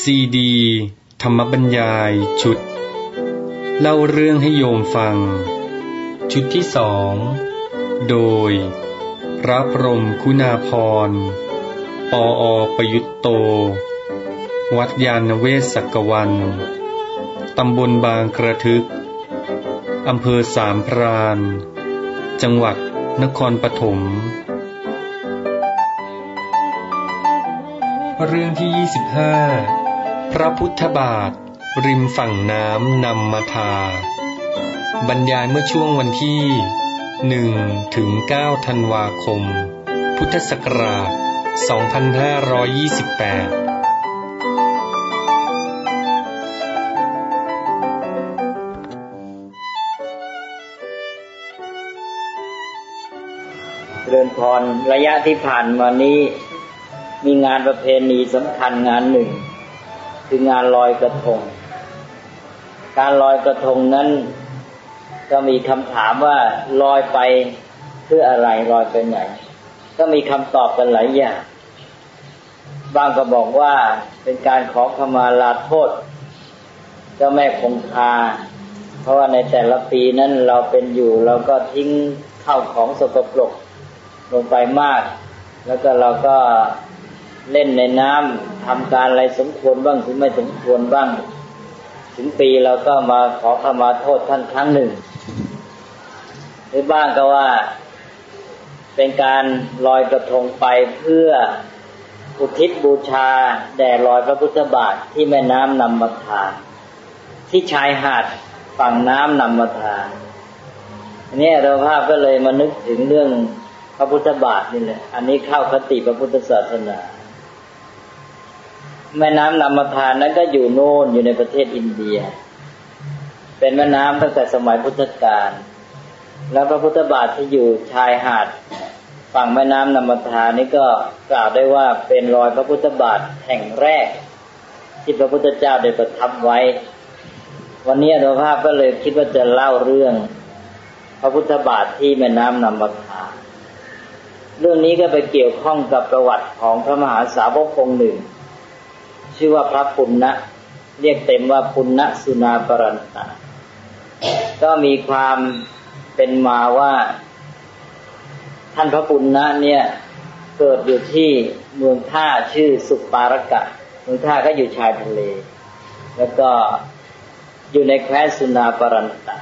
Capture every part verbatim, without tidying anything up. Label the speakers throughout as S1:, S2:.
S1: ซีดีธรรมบรรยายชุดเล่าเรื่องให้โยมฟังชุดที่สองโดยพระพรหมคุณาภรณ์ปออประยุตโตวัดยานเวศกวันตำบลบางกระทึกอำเภอสามพรานจังหวัดนครปฐมเรื่องที่ยี่สิบห้าพระพุทธบาทริมฝั่งน้ำนำมาทาบรรยายเมื่อช่วงวันที่หนึ่งถึงเก้าธันวาคมพุทธศักราชสองพันห้าร้อยยี่สิบแปด
S2: เรือนพรระยะที่ผ่านมานี้มีงานประเพณีสำคัญงานหนึ่งคืองานลอยกระทงการลอยกระทงนั้นก็มีคำถามว่าลอยไปเพื่ออะไรลอยไปไหนก็มีคำตอบกันหลายอย่างบางก็บอกว่าเป็นการขอขมาลาโทษเจ้าแม่คงคาเพราะว่าในแต่ละปีนั้นเราเป็นอยู่เราก็ทิ้งข้าวของสกปรกลงไปมากแล้วก็เราก็เล่นในน้ำทำการอะไรสมควรบ้างหรือไม่สมควรบ้างถึงปีเราก็มาขอขมาโทษท่านครั้งหนึ่งหรือบ้างก็ว่าเป็นการลอยกระทงไปเพื่ออุทิศบูชาแด่รอยพระพุทธบาทที่แม่น้ำนำมาทาที่ชายหาดฝั่งน้ำนำมาทาอันนี้เราภาพก็เลยมานึกถึงเรื่องพระพุทธบาทนี่แหละอันนี้เข้าคติพระพุทธศาสนาแม่น้ำนำมาทานนั้นก็อยู่โน่นอยู่ในประเทศอินเดียเป็นแม่น้ำตั้งแต่สมัยพุทธกาลแล้วพระพุทธบาทที่อยู่ชายหาดฝั่งแม่น้ำนำมาทานนี้ก็กล่าวได้ว่าเป็นรอยพระพุทธบาทแห่งแรกที่พระพุทธเจ้าได้ประทับไว้วันนี้อาตมาภาพก็เลยคิดว่าจะเล่าเรื่องพระพุทธบาทที่แม่น้ำนำมาทานเรื่องนี้ก็ไปเกี่ยวข้องกับประวัติของพระมหาสาวกองค์หนึ่งชื่อว่าพระปุณณะเรียกเต็มว่าปุณณสุนาปรันตะก็มีความเป็นมาว่าท่านพระปุณณะเนี่ยเกิดอยู่ที่เมืองท่าชื่อสุปารกะเมืองท่าก็อยู่ชายทะเลแล้วก็อยู่ในแคว้นสุนาปรันตะ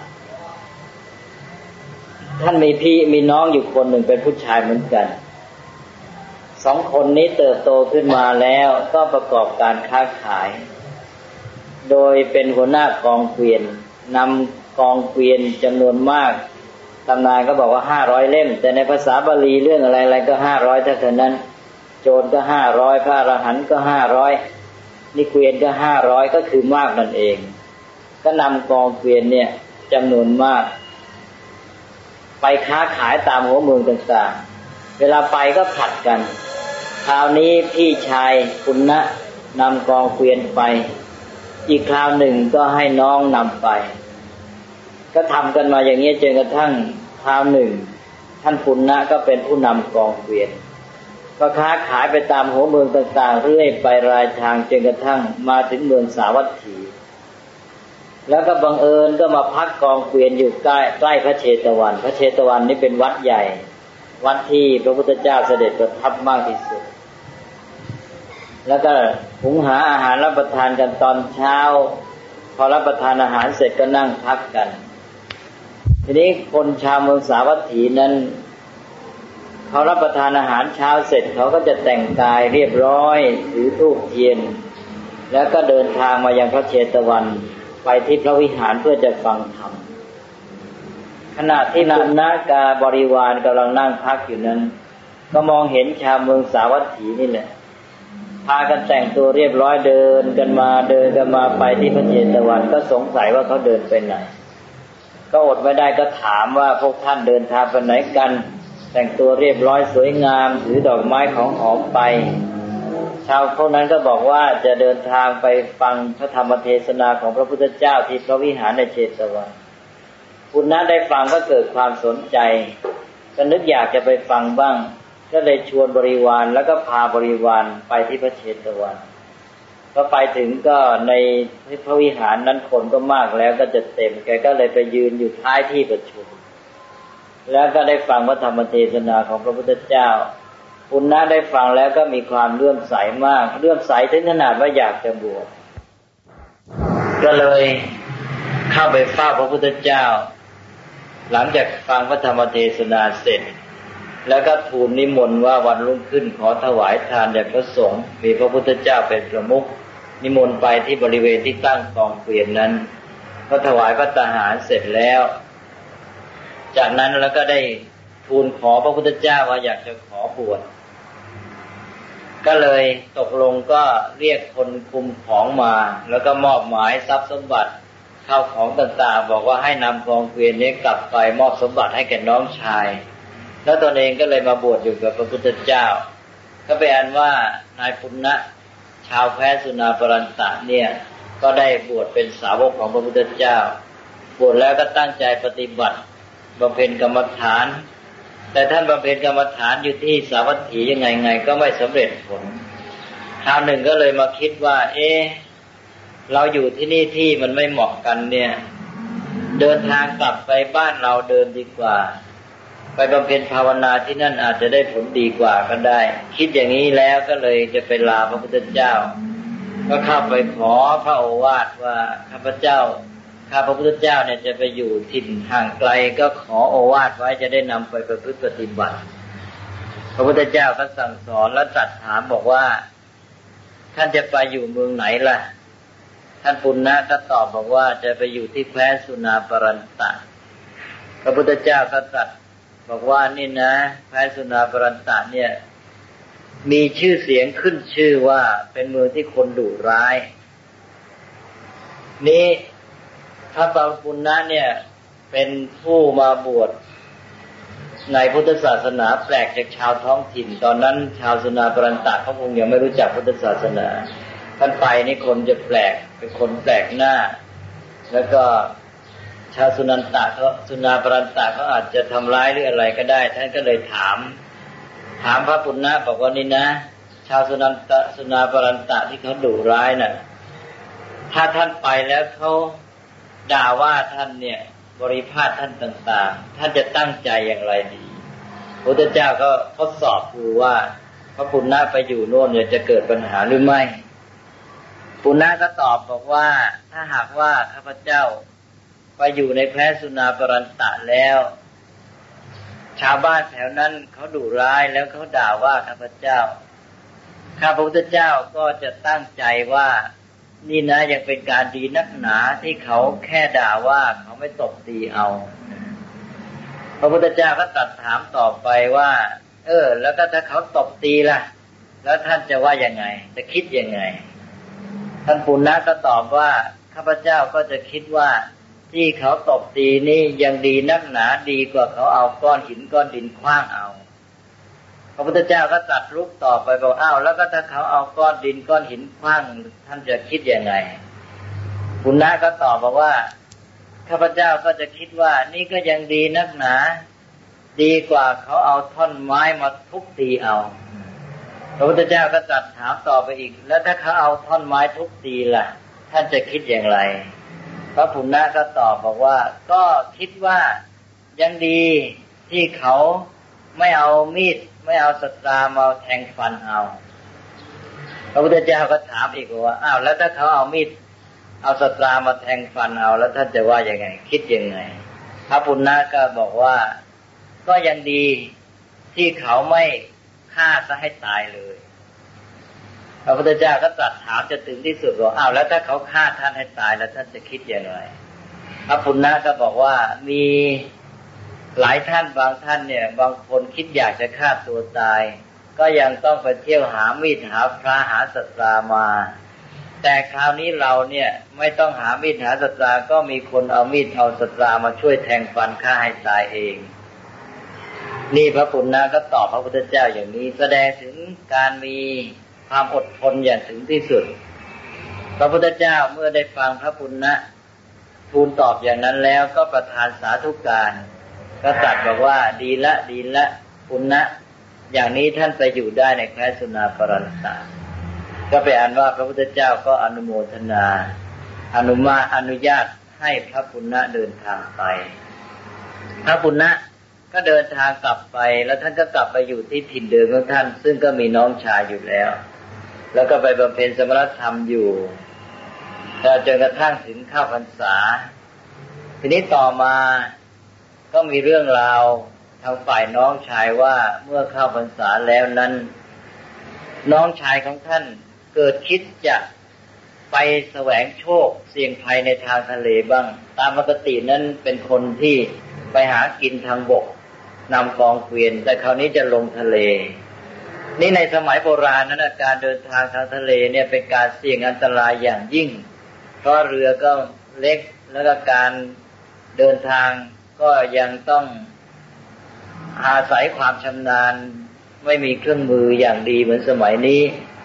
S2: ท่านมีพี่มีน้องอยู่คนหนึ่งเป็นผู้ชายเหมือนกันสองคนนี้เติบโตขึ้นมาแล้วก็ประกอบการค้าขายโดยเป็นหัวหน้ากองเกวียนนำกองเกวียนจำนวนมากตำนานก็บอกว่าห้าร้อยเล่มแต่ในภาษาบาลีเรื่องอะไรๆก็ห้าร้อยเท่านั้นโจรก็ห้าร้อยพระอรหันต์ก็ห้าร้อยนี่เกวียนก็ห้าร้อยก็คือมากนั่นเองก็นำกองเกวียนเนี่ยจำนวนมากไปค้าขายตามหัวเมืองต่างๆเวลาไปก็ผลัดกันคราวนี้พี่ชายปุณณะนำกองเกวียนไปอีกคราวหนึ่งก็ให้น้องนำไปก็ทำกันมาอย่างนี้จนกระทั่งคราวหนึ่งท่านปุณณะก็เป็นผู้นำกองเกวียนก็ค้าขายไปตามหัวเมืองต่างๆเรื่อยไปรายทางจนกระทั่งมาถึงเมืองสาวัตถีแล้วก็บังเอิญก็มาพักกองเกวียนอยู่ใกล้ใกล้พระเชตวันพระเชตวันนี่เป็นวัดใหญ่วัดที่พระพุทธเจ้าเสด็จประทับมากที่สุดแล้วก็หุงหาอาหารรับประทานกันตอนเช้าพอรับประทานอาหารเสร็จก็นั่งพักกันทีนี้คนชาวเมืองสาวัตถีนั้นเขารับประทานอาหารเช้าเสร็จเขาก็จะแต่งกายเรียบร้อยถือธูปเทียนแล้วก็เดินทางมายังพระเชตวันไปที่พระวิหารเพื่อจะฟังธรรมขณะที่ปุณณะกาบริวารกำลังนั่งพักอยู่นั้นก็มองเห็นชาวเมืองสาวัตถีนี่แหละพากันแต่งตัวเรียบร้อยเดินกันมาเดินกันมาไปที่พระเชตวันก็สงสัยว่าเขาเดินไปไหนก็อดไม่ได้ก็ถามว่าพวกท่านเดินทางไปไหนกันแต่งตัวเรียบร้อยสวยงามถือดอกไม้ของหอมไปชาวพวกนั้นก็บอกว่าจะเดินทางไปฟังพระธรรมเทศนาของพระพุทธเจ้าที่พระวิหารในเชตวันปุณณะได้ฟังก็เกิดความสนใจก็นึกอยากจะไปฟังบ้างก็เลยชวนบริวารแล้วก็พาบริวารไปที่พระเชตวัน พก็ไปถึงก็ในพระวิหารนั้นคนก็มากแล้วก็จะเต็มแกก็เลยไปยืนอยู่ท้ายที่ประชุมแล้วก็ได้ฟังพระธรรมเทศนาของพระพุทธเจ้าปุณณะได้ฟังแล้วก็มีความเลื่อมใสมากเลื่อมใสถึงขนาดว่าอยากจะบวชก็เลยเข้าไปเฝ้าพระพุทธเจ้าหลังจากฟังพระธรรมเทศนาเสร็จแล้วก็ทูลนิมนต์ว่าวันรุ่งขึ้นขอถวายทานแด่พระสงฆ์มีพระพุทธเจ้าเป็นประมุขนิมนต์ไปที่บริเวณที่ตั้งกองเกวียนนั้นก็ถวายพระตาหารเสร็จแล้วจากนั้นแล้วก็ได้ทูลขอพระพุทธเจ้าว่าอยากจะขอบวชก็เลยตกลงก็เรียกคนคุมของมาแล้วก็มอบหมายทรัพย์สมบัติข้าวของต่างๆบอกว่าให้นำกองเกวียนนี้กลับไปมอบสมบัติให้แก่น้องชายแล้วตนเองก็เลยมาบวชอยู่กับพระพุทธเจ้าก็เป็นอันว่านายปุณณะชาวแคว้นสุนาปรันตะเนี่ยก็ได้บวชเป็นสาวกของพระพุทธเจ้าบวชแล้วก็ตั้งใจปฏิบัติบำเพ็ญกรรมฐานแต่ท่านบำเพ็ญกรรมฐานอยู่ที่สาวัตถียังไงไงก็ไม่สำเร็จผลคราวหนึ่งก็เลยมาคิดว่าเอ๊ะเราอยู่ที่นี่ที่มันไม่เหมาะกันเนี่ยเดินทางกลับไปบ้านเราเดิมดีกว่าไปบำเพ็ญภาวนาที่นั่นอาจจะได้ผลดีกว่าก็ได้คิดอย่างนี้แล้วก็เลยจะไปลาพระพุทธเจ้าก็เข้าไปขอพระโอวาทว่าข้าพเจ้าข้าพระพุทธเจ้าเนี่ยจะไปอยู่ถิ่นห่างไกลก็ขอโอวาทไว้จะได้นำไปประพฤติปฏิบัติพระพุทธเจ้าก็สั่งสอนและตรัสถามบอกว่าท่านจะไปอยู่เมืองไหนล่ะท่านปุณณะก็ตอบบอกว่าจะไปอยู่ที่แคว้นสุนาปรันตะพระพุทธเจ้าก็ตรัสบอกว่านี่นะแคว้นสุนาปรันตะเนี่ยมีชื่อเสียงขึ้นชื่อว่าเป็นเมืองที่คนดุร้ายนี้พระปุณณะเนี่ยเป็นผู้มาบวชในพุทธศาสนาแปลกจากชาวท้องถิ่นตอนนั้นชาวสุนาปรันตะเขาคงยังไม่รู้จักพุทธศาสนาท่านไปนี่คนจะแปลกเป็นคนแปลกหน้าแล้วก็ชาวสุนันตะเขาสุนาปรันตะเขาอาจจะทำร้ายหรืออะไรก็ได้ท่านก็เลยถามถามพระปุณณะบอกว่านี่นะชาวสุนันตะสุนาปรันตะที่เขาดุร้ายน่ะถ้าท่านไปแล้วเขาด่าว่าท่านเนี่ยบริพาทท่านต่างๆท่านจะตั้งใจอย่างไรดีพระพุทธเจ้าก็ทดสอบดูว่าพระปุณณะไปอยู่โน่นเนี่ยจะเกิดปัญหาหรือไม่ปุณณะก็ตอบบอกว่าถ้าหากว่าข้าพเจ้าไปอยู่ในแคว้นสุนาปรันตะแล้วชาวบ้านแถวนั้นเขาดุร้ายแล้วเขาด่าว่าข้าพเจ้าข้าพระพุทธเจ้าก็จะตั้งใจว่านี่นะยังเป็นการดีนักหนาที่เขาแค่ด่าว่าเขาไม่ตบตีเอาพระพุทธเจ้าก็ตรัสถามต่อไปว่าเออแล้วก็ถ้าเขาตบตีล่ะแล้วท่านจะว่ายังไงจะคิดยังไงท่านปุณณะก็ตอบว่าข้าพเจ้าก็จะคิดว่าที่เขาตบตีนี่ยังดีนักหนาดีกว่าเขาเอาก้อนหินก้อนดินขว้างเอาพระพุทธเจ้าก็ตรัสรุกต่อไปบอกอ้าวแล้วก็ถ้าเขาเอาก้อนดินก้อนหินขว้างท่านจะคิดยังไงปุณณะก็ตอบบอกว่าข้าพเจ้าก็จะคิดว่านี่ก็ยังดีนักหนาดีกว่าเขาเอาท่อนไม้มาทุบตีเอาพระพุทธเจ้าก็ตรัสถามต่อไปอีกแล้วถ้าเขาเอาท่อนไม้ทุบตีล่ะท่านจะคิดอย่างไรพระปุณณะก็ตอบบอกว่าก็คิดว่ายังดีที่เขาไม่เอามีดไม่เอาสตรามาแทงฟันเอาพระพุทธเจ้าก็ถามอีกว่าอ้าวแล้วถ้าเขาเอามีดเอาสตรามาแทงฟันเอาแล้วท่านจะว่ายังไงคิดยังไงพระปุณณะก็บอกว่าก็ยังดีที่เขาไม่ฆ่าซะให้ตายเลยพระพุทธเจ้าก็ตรัสถามจะถึงที่สุดว่าอ้าวแล้วถ้าเขาฆ่าท่านให้ตายแล้วท่านจะคิดอย่างไรพระปุณณะก็บอกว่ามีหลายท่านบางท่านเนี่ยบางคนคิดอยากจะฆ่าตัวตายก็ยังต้องไปเที่ยวหามีดหาพระหาสตรามาแต่คราวนี้เราเนี่ยไม่ต้องหามีดหาสตราก็มีคนเอามีดเอาสตรามาช่วยแทงฟันฆ่าให้ตายเองนี่พระปุณณะก็ตอบพระพุทธเจ้าอย่างนี้แสดงถึงการมีความอดทนอย่างถึงที่สุดพระพุทธเจ้าเมื่อได้ฟังพระปุณณะทูลตอบอย่างนั้นแล้วก็ประทานสาธุการก็ตรัสบอกว่าดีละดีละปุณณะอย่างนี้ท่านไปอยู่ได้ในแคว้นสุนาปรันตะก็ไปอ่านว่าพระพุทธเจ้าก็อนุโมทนาอนุมาอนุญาตให้พระปุณณะเดินทางไปพระปุณณะก็เดินทางกลับไปแล้วท่านก็กลับไปอยู่ที่ถิ่นเดิมของท่านซึ่งก็มีน้องชายอยู่แล้วแล้วก็ไปบำเพ็ญสมณธรรมอยู่จนกระทั่งถึงเข้าพรรษาทีนี้ต่อมาก็มีเรื่องราวทางฝ่ายน้องชายว่าเมื่อเข้าพรรษาแล้วนั้นน้องชายของท่านเกิดคิดจะไปแสวงโชคเสี่ยงภัยในทางทะเลบ้างตามปกตินั้นเป็นคนที่ไปหากินทางบกนำกองเกวียนแต่คราวนี้จะลงทะเลนี่ในสมัยโบราณนั้นการเดินทางทางทะเลเนี่ยเป็นการเสี่ยงอันตรายอย่างยิ่งเพราะเรือก็เล็กแล้วก็การเดินทางก็ยังต้องอาศัยความชำนาญไม่มีเครื่องมืออย่างดีเหมือนสมัยนี้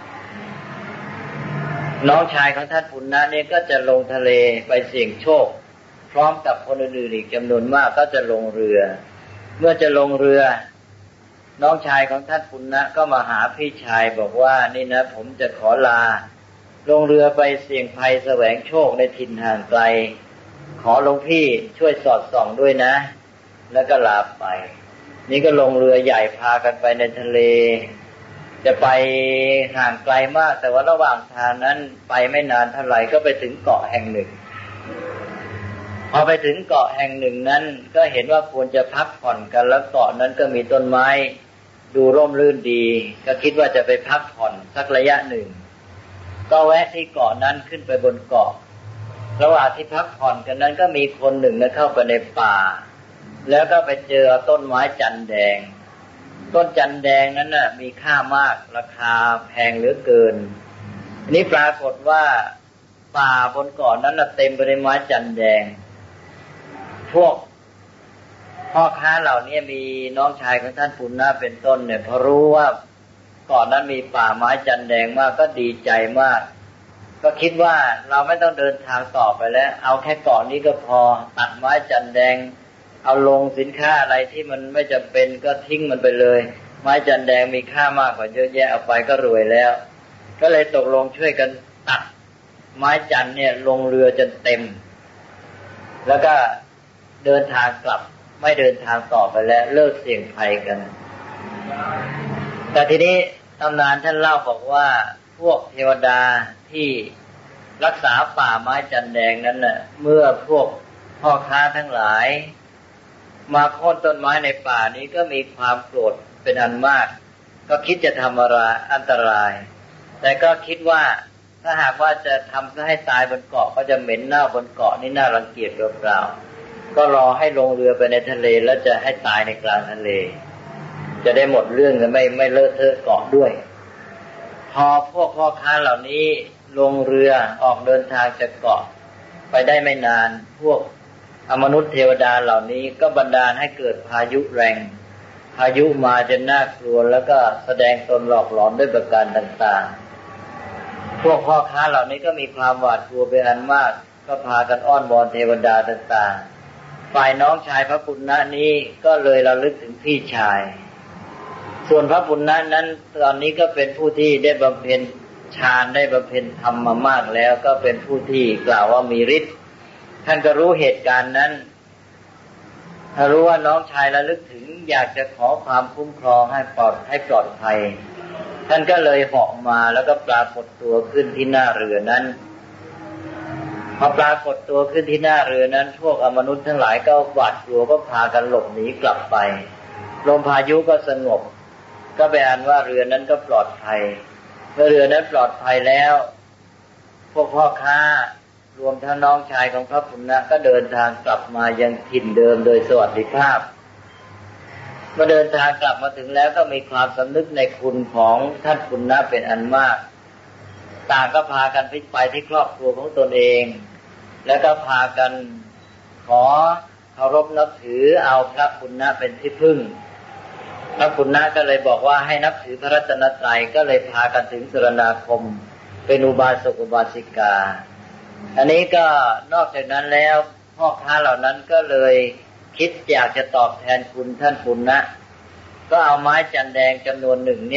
S2: น้องชายของท่านปุณณะเนี่ยก็จะลงทะเลไปเสี่ยงโชคพร้อมกับคนอื่นๆอีกจำนวนมากก็จะลงเรือเมื่อจะลงเรือน้องชายของท่านปุณณะก็มาหาพี่ชายบอกว่านี่นะผมจะขอลาลงเรือไปเสี่ยงภัยแสวงโชคในถิ่นห่างไกลขอหลวงพี่ช่วยสอดส่องด้วยนะแล้วก็ลาไปนี่ก็ลงเรือใหญ่พากันไปในทะเลจะไปห่างไกลมากแต่ว่าระหว่างทางนั้นไปไม่นานเท่าไหร่ก็ไปถึงเกาะแห่งหนึ่งพอไปถึงเกาะแห่งหนึ่งนั้นก็เห็นว่าควรจะพักผ่อนกันแล้วเกาะนั้นก็มีต้นไม้ดูร่มรื่นดีก็คิดว่าจะไปพักผ่อนสักระยะหนึ่งก็แวะที่เกาะนั้นขึ้นไปบนเกาะระหว่างที่พักผ่อนกันนั้นก็มีคนหนึ่งนะเข้าไปในป่าแล้วก็ไปเจอต้นไม้จันแดงต้นจันแดงนั้นน่ะมีค่ามากราคาแพงเหลือเกินนี้ปรากฏว่าป่าบนเกาะนั้นน่ะเต็มไปด้วยไม้จันแดงพวกพ่อค้าเหล่านี้มีน้องชายของท่านปุณณะเป็นต้นเนี่ยพอรู้ว่าเกาะนั้นมีป่าไม้จันแดงมากก็ดีใจมากก็คิดว่าเราไม่ต้องเดินทางต่อไปแล้วเอาแค่เกาะนี้ก็พอตัดไม้จันแดงเอาลงสินค้าอะไรที่มันไม่จำเป็นก็ทิ้งมันไปเลยไม้จันแดงมีค่ามากกว่าเยอะแยะเอาไปก็รวยแล้วก็เลยตกลงช่วยกันตัดไม้จันเนี่ยลงเรือจนเต็มแล้วก็เดินทางกลับไม่เดินทางต่อไปแล้วเลิกเสี่ยงภัยกันแต่ทีนี้ตำนานท่านเล่าบอกว่าพวกเทวดาที่รักษาป่าไม้จันแดงนั้นน่ะเมื่อพวกพ่อค้าทั้งหลายมาโค่นต้นไม้ในป่านี้ก็มีความโกรธเป็นอันมากก็คิดจะทำอะไรอันตรายแต่ก็คิดว่าถ้าหากว่าจะทำให้ตายบนเกาะก็จะเหม็นเน่าบนเกาะนี่น่ารังเกียจเปล่าๆก็รอให้ลงเรือไปในทะเลแล้วจะให้ตายในกลางทะเลจะได้หมดเรื่องและไม่ไม่เลอะเทอะเกาะด้วยพอพวกพ่อค้าเหล่านี้ลงเรือออกเดินทางจากเกาะไปได้ไม่นานพวกอมนุษย์เทวดาเหล่านี้ก็บันดาลให้เกิดพายุแรงพายุมาจนน่ากลัวแล้วก็แสดงตนหลอกหลอนด้วยประการต่างๆพวกพ่อค้าเหล่านี้ก็มีความหวาดกลัวเป็นอันมากก็พากันอ้อนวอนเทวดาต่างๆฝ่ายน้องชายพระปุณณะนี้ก็เลยระลึกถึงพี่ชายส่วนพระปุณณะนั้นตอนนี้ก็เป็นผู้ที่ได้บำเพ็ญฌานได้บำเพ็ญธรรมมามากแล้วก็เป็นผู้ที่กล่าวว่ามีฤทธิ์ท่านก็รู้เหตุการณ์นั้นถ้ารู้ว่าน้องชายระลึกถึงอยากจะขอความคุ้มครองให้ปลอดให้ปลอดภัยท่านก็เลยเหาะมาแล้วก็ปรากฏตัวขึ้นที่หน้าเรือนั้นพอปรากฏตัวขึ้นที่หน้าเรือนั้นพวกอมนุษย์ทั้งหลายก็หวาดกลัวก็พากันหลบหนีกลับไปลมพายุก็สงบก็แปลว่าเรือนั้นก็ปลอดภัยเมื่อเรือนั้นปลอดภัยแล้วพวกพ่อค้ารวมทั้งน้องชายของพระปุณณะก็เดินทางกลับมายังถิ่นเดิมโดยสวัสดิภาพเมื่อเดินทางกลับมาถึงแล้วก็มีความสำนึกในคุณของท่านปุณณะเป็นอันมากต่างก็พากันไปที่ครอบครัวของตนเองแล้วก็พากันขอเคารพนับถือเอาพระปุณณะเป็นที่พึ่งพระปุณณะก็เลยบอกว่าให้นับถือพระรัตนตรัยก็เลยพากันถึงสรณาคมเป็นอุบาสกอุบาสิกาอันนี้ก็นอกจากนั้นแล้วพ่อค้าเหล่านั้นก็เลยคิดอยากจะตอบแทนคุณท่านปุณณะก็เอาไม้จันแดงจำนวนหนึ่งเนี่ย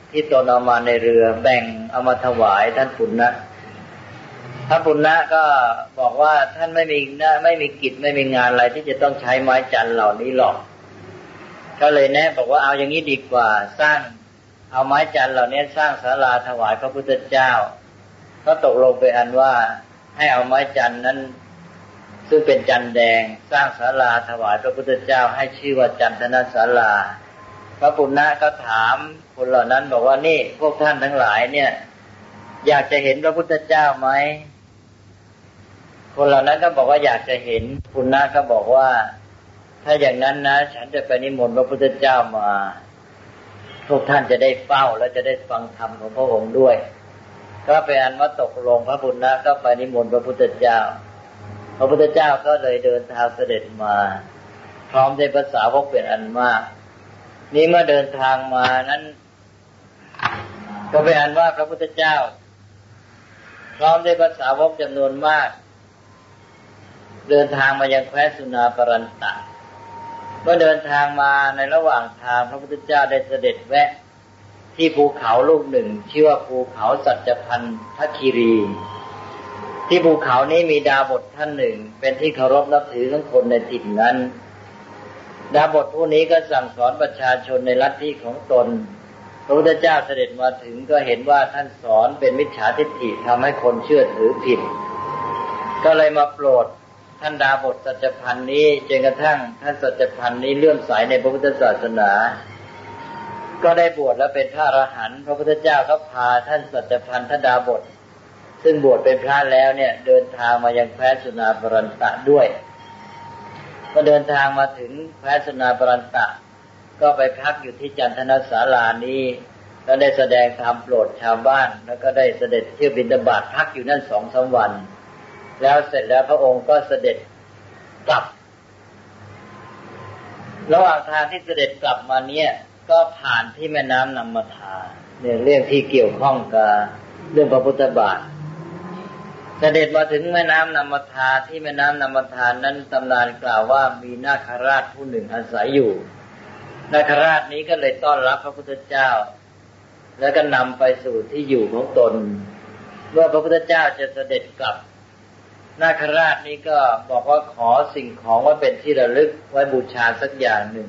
S2: ที่ตนเอามาในเรือแบ่งเอามาถวายท่านปุณณะท่านปุณณะก็บอกว่าท่านไม่มีไม่มีกิจไม่มีงานอะไรที่จะต้องใช้ไม้จันทร์เหล่านี้หรอกก็เลยแนะบอกว่าเอาอย่างนี้ดีกว่าสร้างเอาไม้จันทร์เหล่านี้สร้างศาลาถวายพระพุทธเจ้าก็ตกลงไปอันว่าให้เอาไม้จันทร์นั้นซึ่งเป็นจันทร์แดงสร้างศาลาถวายพระพุทธเจ้าให้ชื่อว่าจันทนศาลาพระปุณณะก็ถามคนเหล่านั้นบอกว่านี่พวกท่านทั้งหลายเนี่ยอยากจะเห็นพระพุทธเจ้าไหมคนเหล่านั้นก็บอกว่าอยากจะเห็นปุณณะก็บอกว่าถ้าอย่างนั้นนะฉันจะไปนิมนต์พระพุทธเจ้ามาพวกท่านจะได้เฝ้าและจะได้ฟังธรรมของพระองค์ด้วยก็ไปอันว่าตกลงพระปุณณะก็ไปนิมนต์พระพุทธเจ้าพระพุทธเจ้าก็เลยเดินทางเสด็จมาพร้อมด้วยภาษาวกเป็นอันมากนี้เมื่อเดินทางมานั้นก็เป็นอันว่าพระพุทธเจ้าพร้อมด้วยภาษาวกจำนวนมากเดินทางมายังแคว้นสุนาปรันตะเมื่อเดินทางมาในระหว่างทางพระพุทธเจ้าได้เสด็จแวะที่ภูเขาลูกหนึ่งชื่อว่าภูเขาสัจพันธคีรีที่ภูเขานี้มีดาบสท่านหนึ่งเป็นที่เคารพนับถือของคนในถิ่นนั้นดาบสผู้นี้ก็สั่งสอนประชาชนในลัทธิของตนพระพุทธเจ้าเสด็จมาถึงก็เห็นว่าท่านสอนเป็นมิจฉาทิฏฐิทำให้คนเชื่อถือผิดก็เลยมาโปรดท่านดาบสสัจพันธ์นี้จนกระทั่งท่านสัจพันธ์นี้เลื่อมใสในพระพุทธศาสนาก็ได้บวชแล้วเป็นพระอรหันต์พระพุทธเจ้าก็พาท่านสัจพันธ์ท่านดาบสซึ่งบวชเป็นพระแล้วเนี่ยเดินทางมายังแคว้นสุนาปรันตะด้วยก็เดินทางมาถึงแคว้นสุนาปรันตะก็ไปพักอยู่ที่จันทนศาลานี้แล้วได้แสดงธรรมโปรดชาวบ้านแล้วก็ได้เสด็จเที่ยวบิณฑบาตพักอยู่นั่น สองสาม วันแล้วเสร็จแล้วพระองค์ก็เสด็จกลับระหว่างทางที่เสด็จกลับมาเนี่ยก็ผ่านที่แม่น้ำนัมมทาเนี่ยเรื่องที่เกี่ยวข้องกับเรื่องพระพุทธบาทเสด็จมาถึงแม่น้ำนัมมทาที่แม่น้ำนัมมทานั้นตำนานกล่าวว่ามีนาคราชผู้หนึ่งอาศัยอยู่นาคราชนี้ก็เลยต้อนรับพระพุทธเจ้าแล้วก็นำไปสู่ที่อยู่ของตนเมื่อพระพุทธเจ้าจะเสด็จกลับนาคราชนี้ก็บอกว่าขอสิ่งของว่าเป็นที่ระลึกไว้บูชาสักอย่างหนึ่ง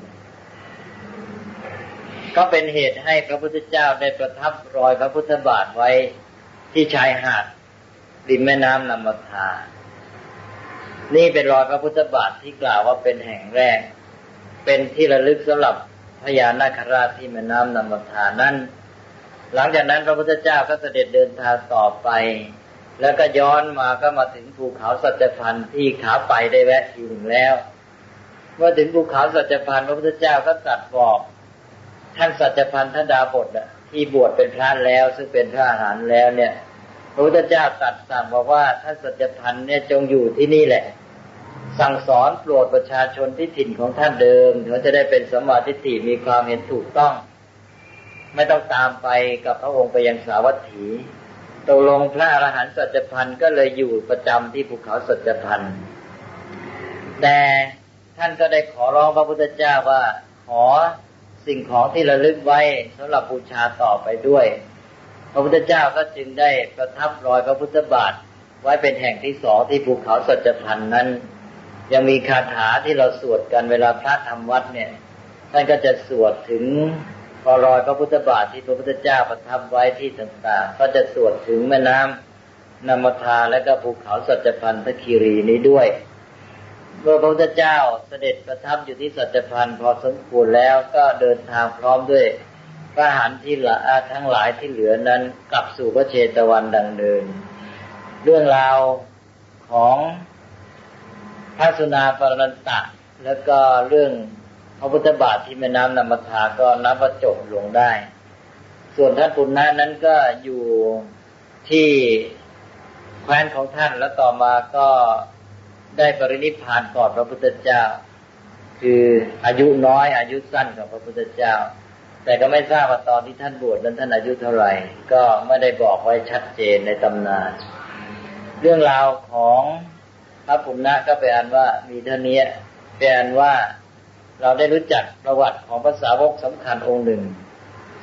S2: ก็เป็นเหตุให้พระพุทธเจ้าได้ประทับรอยพระพุทธบาทไว้ที่ชายหาดริมแม่น้ำนัมมทานี่เป็นรอยพระพุทธบาทที่กล่าวว่าเป็นแห่งแรกเป็นที่ระลึกสำหรับพญานาคราชที่แม่น้ำนัมมทานั้นหลังจากนั้นพระพุทธเจ้าก็เสด็จเดินทางต่อไปแล้วก็ย้อนมาก็มาถึงภูเขาสัจพันธ์ที่ขาไปได้แวะทีหนึ่งแล้วเมื่อถึงภูเขาสัจพันธ์พระพุทธเจ้าก็ตรัสบอกท่านสัจพันธ์ท่านดาบสน่ะที่บวชเป็นพระแล้วซึ่งเป็นพระอรหันต์แล้วเนี่ยพระพุทธเจ้าตรัสสั่งบอกว่าท่านสัจพันธ์เนี่ยจงอยู่ที่นี่แหละสั่งสอนโปรดประชาชนที่ถิ่นของท่านเดิมเขาจะได้เป็นสัมมาทิฏฐิมีความเห็นถูกต้องไม่ต้องตามไปกับพระองค์ไปยังสาวัตถีตกลงพระอรหันต์สัจพันธ์ก็เลยอยู่ประจำที่ภูเขาสัจพันธ์แต่ท่านก็ได้ขอร้องพระพุทธเจ้าว่าขอสิ่งของที่ระลึกไว้สำหรับบูชาต่อไปด้วยพระพุทธเจ้าก็จึงได้ประทับรอยพระพุทธบาทไว้เป็นแห่งที่สองที่ภูเขาสัจพันธ์นั้นยังมีคาถาที่เราสวดกันเวลาพระทำวัดเนี่ยท่านก็จะสวดถึงพอรอยพระพุทธบาทที่พระพุทธเจ้าประทับไว้ที่ต่างๆก็จะสวดถึงแม่น้ำนัมมทาและก็ภูเขาสัจพันธคีรีนี้ด้วยเมื่อพระพุทธเจ้าเสด็จประทับอยู่ที่สัจพันธ์พอสมควรแล้วก็เดินทางพร้อมด้วยพระอรหันต์ที่ละทั้งหลายที่เหลือนั้นกลับสู่พระเชตวันดังเดิมเรื่องราวของพระสุนาปรันตะแล้วก็เรื่องพระพุทธบาทที่แม่น้ำนัมมทาก็นับว่าจบลงได้ส่วนท่านปุณณะนั้นก็อยู่ที่แคว้นของท่านแล้วต่อมาก็ได้ปรินิพพานก่อนพระพุทธเจ้าคืออายุน้อยอายุสั้นกว่าพระพุทธเจ้าแต่ก็ไม่ทราบว่าตอนที่ท่านบวชนั้นท่านอายุเท่าไหร่ก็ไม่ได้บอกไว้ชัดเจนในตำนานเรื่องราวของพระปุณณะก็เป็นอันว่ามีเท่านี้เป็นอันว่าเราได้รู้จักประวัติของพระสาวกสำคัญองค์หนึ่ง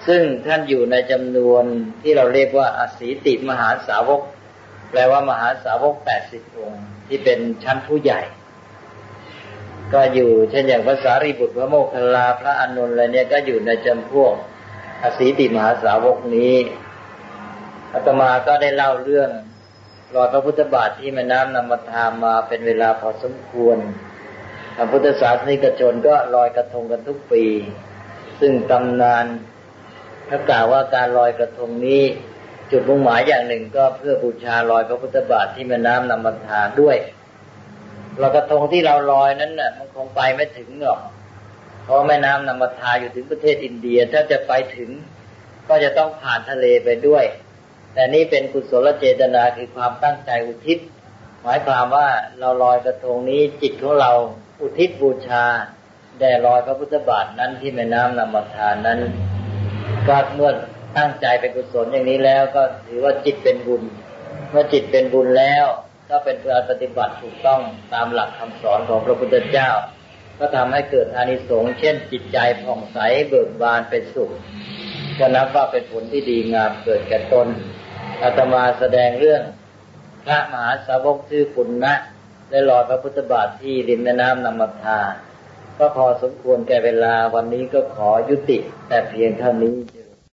S2: ซึ่งท่านอยู่ในจำนวนที่เราเรียกว่าอสีติมหาสาวกแปลว่ามหาสาวกแปดสิบองค์ที่เป็นชั้นผู้ใหญ่ก็อยู่เช่นอย่างพระสารีบุตรพระโมคคัลลาพระอานนท์อะไรเนี่ยก็อยู่ในจำพวกอสีติมหาสาวกนี้อาตมาก็ได้เล่าเรื่องรอยพระพุทธบาทที่แม่น้ำนามทามาเป็นเวลาพอสมควรทางพุทธศาสนิกชนก็ลอยกระทงกันทุกปีซึ่งตำนานถ้ากล่าวว่าการลอยกระทงนี้จุดมุ่งหมายอย่างหนึ่งก็เพื่อบูชารอยพระพุทธบาทที่แม่น้ำนามทาด้วยลอยกระทงที่เราลอยนั้นน่ะมันคงไปไม่ถึงหรอกเพราะแม่น้ำนามทาอยู่ถึงประเทศอินเดียถ้าจะไปถึงก็จะต้องผ่านทะเลไปด้วยแต่นี่เป็นกุศลเจตนาคือความตั้งใจอุทิศหมายความว่าเราลอยกระทงนี้จิตของเราอุทิศบูชาแด่รอยพระพุทธบาทนั้นที่แม่น้ำนามทานั้นก็เมื่อตั้งใจเป็นกุศลอย่างนี้แล้วก็ถือว่าจิตเป็นบุญเมื่อจิตเป็นบุญแล้วก็เป็นการปฏิบัติถูกต้องตามหลักคำสอนของพระพุทธเจ้าก็ทำให้เกิดอานิสงส์เช่นจิตใจผ่องใสเบิกบานเป็นสุขก็นับว่าเป็นผลที่ดีงามเกิดแก่ตนอาตมาแสดงเรื่องพระมหาสาวกชื่อปุณณะได้ลอยพระพุทธบาทที่ริมแม่น้ำนามทาก็พอสมควรแก่เวลาวันนี้ก็ขอยุติแต่เพียงเท่านี้